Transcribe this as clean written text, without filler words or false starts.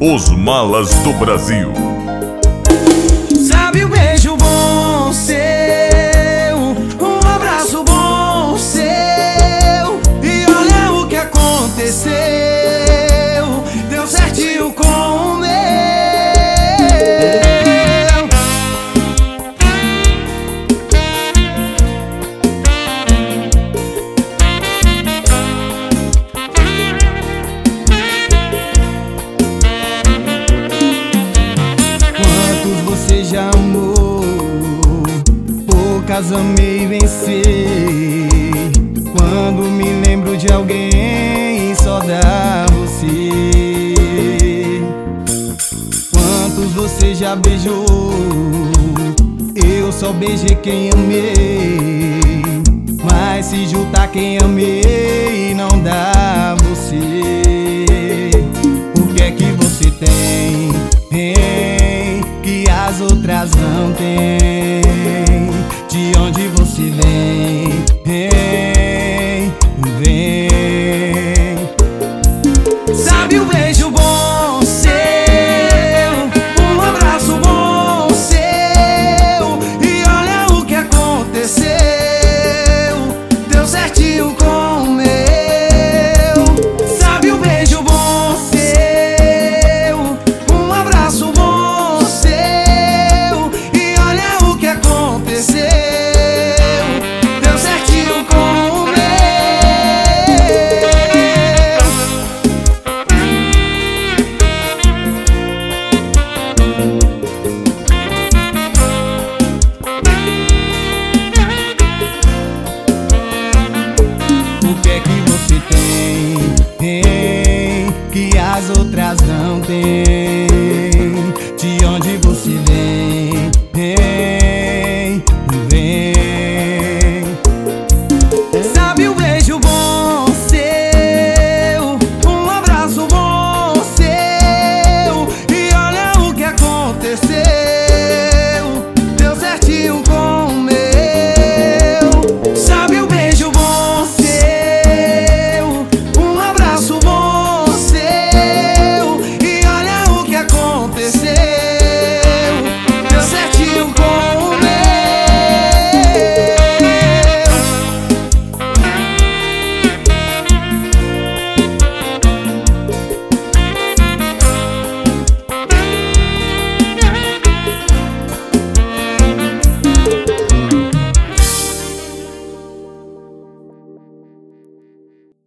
Os Malas do Brasil. Sabe, um beijo bom seu, um abraço bom seu, e olha o que aconteceu, deu certinho com o meu. Quantos você já amou, poucas amei e vencer. Quando me lembro de alguém, só dá você. Quantos você já beijou, eu só beijei quem amei. Mas se juntar quem amei, não dá você. O que é que você tem, que as outras não têm? De onde você vem, vem. Sabe, um beijo bom seu, um abraço bom seu, e olha o que aconteceu, deu certinho com o meu. Sabe, um beijo bom seu, um abraço bom seu, e olha o que aconteceu, deu certinho com o meu. O que é que você tem, que as outras não têm?